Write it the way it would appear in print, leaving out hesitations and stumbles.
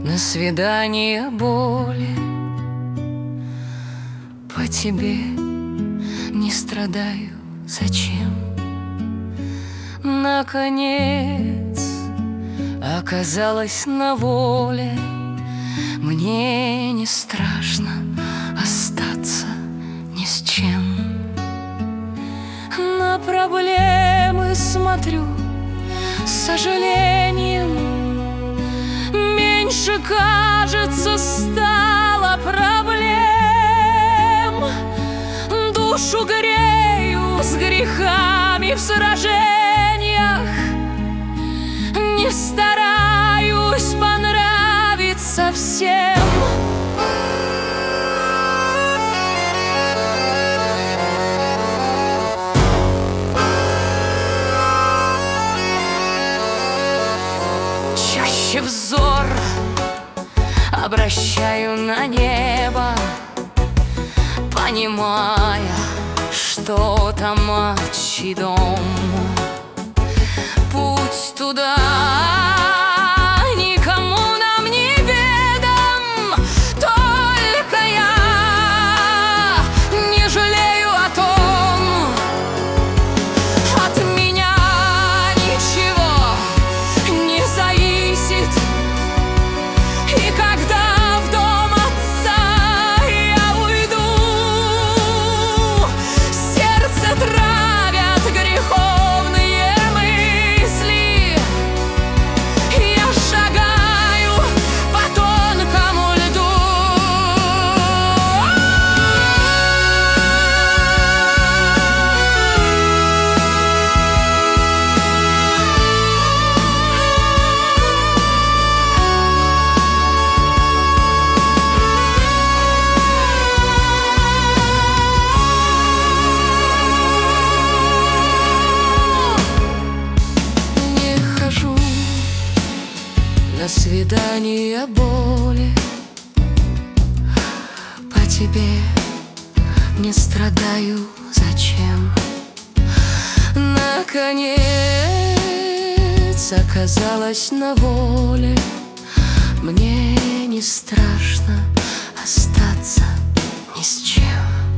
на свидание боли. По тебе не страдаю, зачем? Наконец оказалась на воле. Мне не страшно остаться ни с чем. На проблемы смотрю с сожалением. Меньше, кажется, стало проблем. Душу грею с грехами в сражениях. Не стараюсь понравиться всем. Чаще взор обращаю на небо, понимая, что там отчий дом. Путь туда никому нам не ведом, только я не жалею о том. От меня ничего не зависит, и когда в дом отца я уйду, сердце травят греховные мысли. Я шагаю по тонкому льду. Не хожу на свидание боли. По тебе не страдаю, зачем? Наконец оказалась на воле. Мне не страшно остаться ни с чем.